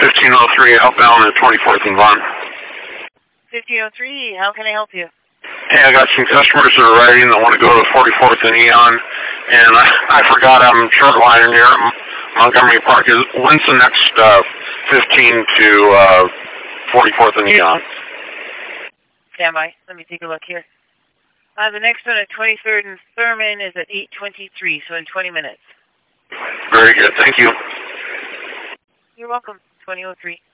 1503 outbound at 24th and Vaughn. 1503, how can I help you? Hey, I got some customers that are riding that want to go to 44th and Eon, and I forgot I'm short line near Montgomery Park. When's the next 15 to 44th and Eon? Stand by. Let me take a look here. The next one at 23rd and Thurman is at 8:23, so in 20 minutes. Very good. Thank you. You're welcome. 2003.